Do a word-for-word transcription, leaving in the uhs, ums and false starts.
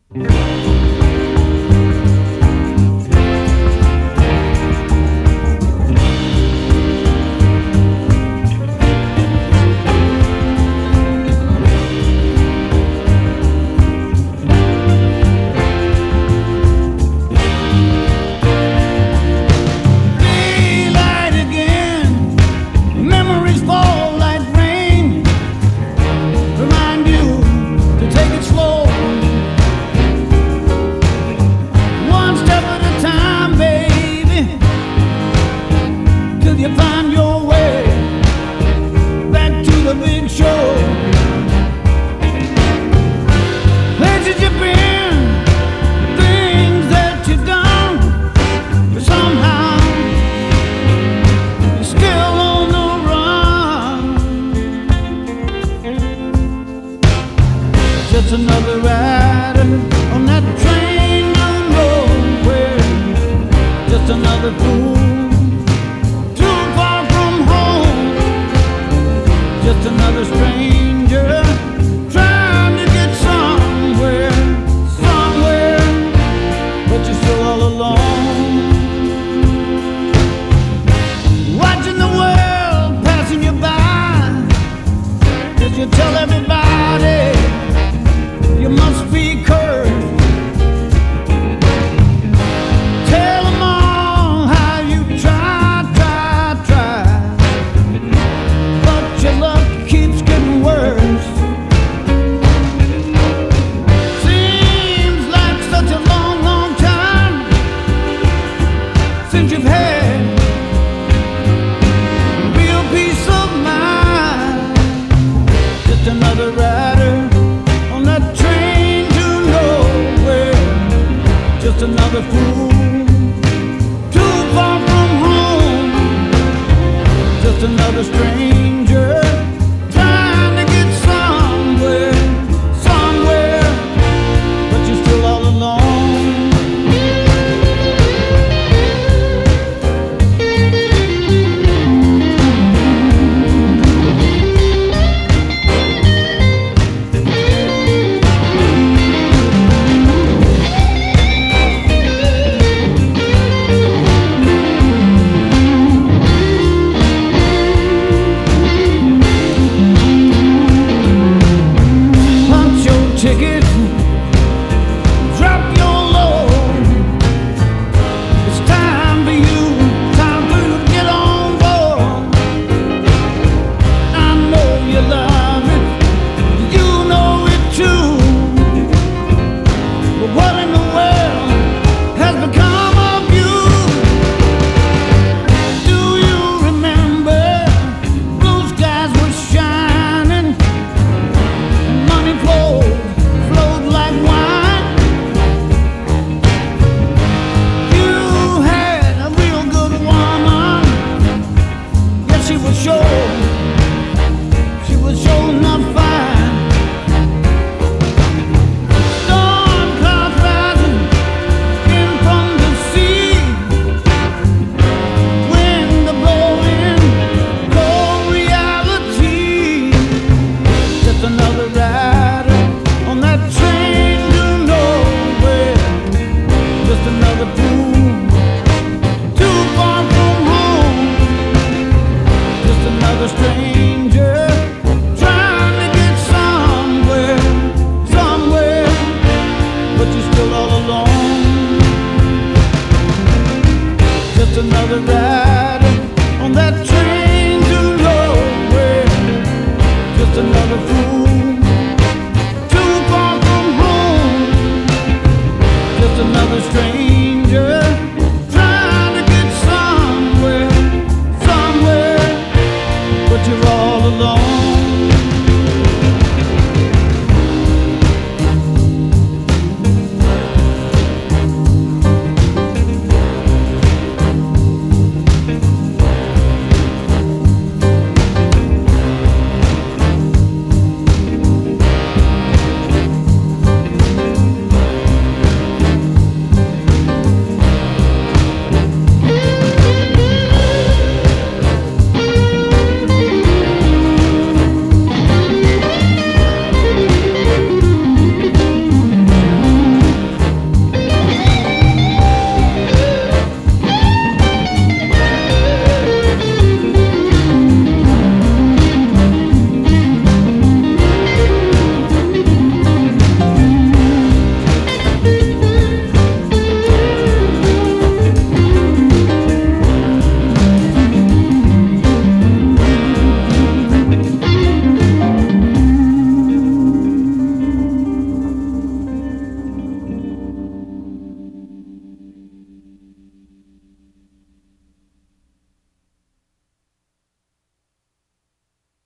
Just another rider on that train going nowhere. Just another fool too far from home. Just another stranger trying to get somewhere, somewhere, but you're still all alone. Watching the world passing you by as you tell everybody you must be cursed. Tell them all how you try, try, try, but your luck keeps getting worse. Seems like such a long, long time since you've had real peace of mind. Just another rider on that train to nowhere. Just another fool too far from home. Just another stranger